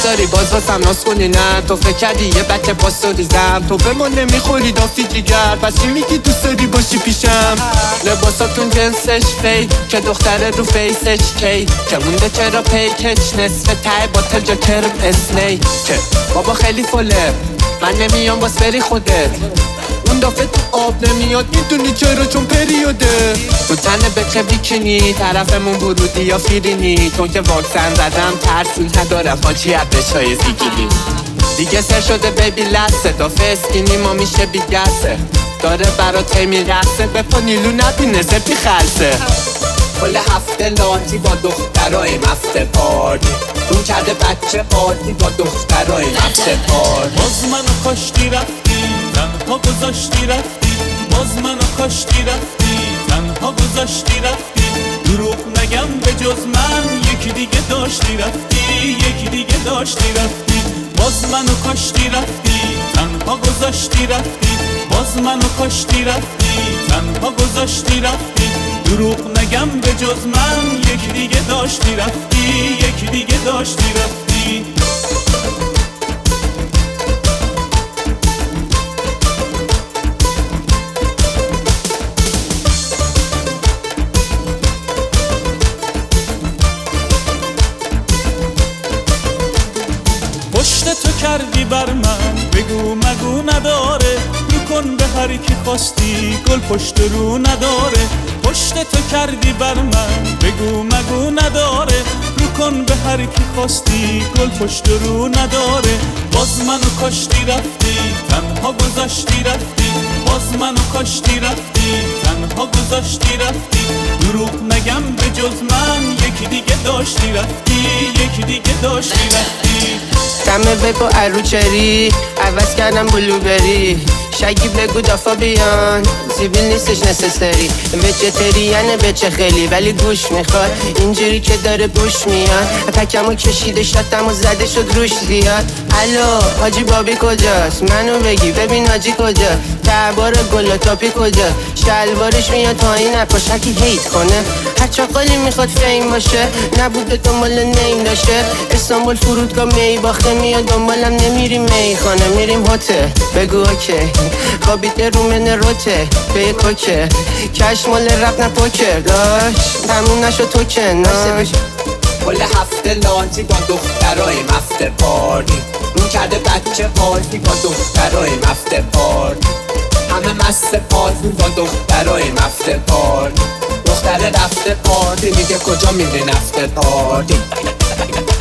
داری باز واسم ناز کنی نه؟ تو فکر کردی یه بچه پاسوریزم؟ تو به ما نمیخوری دافی دیگر، پس چی میگی دوست داری باشی پیشم؟ لباساتون جنسش فیک که دختره رو فیسش کی که مونده چرا پیکش نصف ته باتل جا کرم اسنیک که بابا خیلی فله من نمیام باز بری خودت. اون دافه تو آب نمیاد میدونی چرا؟ چون پریوده. تو تنه بکه بیکنی طرفمون برودی یا فیرینی، چون که واکسن زدم ترسی ندارم حاجی عبشای زیگیری. دیگه سر شده بیبی لسه دافه اسکینی ما میشه بیگسه، داره برات میرسه به پا نیلو نبینه سپی خلصه. کل هفته لاتی با دخترای مفته پارتی، اون کرده بچه پارتی با دخترای مفته پارتی. باز منو کاشتی رفتی تنها گذاشتی رفتی، باز منو کاشتی رفتی تنها گذاشتی رفتی. دروغ نگم به جز من یکی دیگه داشتی رفتی، یکی دیگه داشتی رفتی. باز منو کاشتی رفتی تنها گذاشتی رفتی، باز منو کاشتی رفتی تنها گذاشتی رفتی. دروغ نگم به جز من یکی دیگه داشتی رفتی، یکی دیگه داشتی رفتی. پشت تو کردی بر من بگو مگو نداره، رو کن به هر کی خواستی گل پشت رو نداره. پشت تو کردی بر من بگو مگو نداره، رو کن به هر کی خواستی گل پشت رو نداره. باز منو کاشتی رفتی تنها گذاشتی رفتی، باز منو کاشتی رفتی تنها گذاشتی رفتی. دروغ نگم به جز من یکی دیگه داشتی رفتی، یکی دیگه داشتی رفتی. دمه بگو اروچری عوض کردم بلوبری، شگی بگو دافا بیان زیبیل نیستش نسسری. وجتریانه بچه خیلی ولی گوش میخواد، اینجوری که داره بوش میاد. پکمو کشیده شاتمو زده شد روش زیاد. الو حاجی بابی کجاست؟ منو بگی ببین حاجی کجا؟ دربار گل تاپی کجا؟ شلوارش میاد پایین نپاش هرکی هیت کنه، هر چاقالی میخواد فیم باشه، نبوده دنبال نیم داشته. استانبول فرودگاه می باخته میاد دنبالم نمیریم میخانه میریم هتل. بگو اوکی خوابیده رو من روته به یک کوکه، کش مال رپ نه پوکر داشت تموم نشد تو کناش. کل هفته لاتی با دخترای مفته پارتی، اون کرده بچه پارتی با دخترای مفته پارتی. همه مست پارتی با دخترای مفته پارتی، دختره رفته پارتی میگه کجا میری نفته پارتی.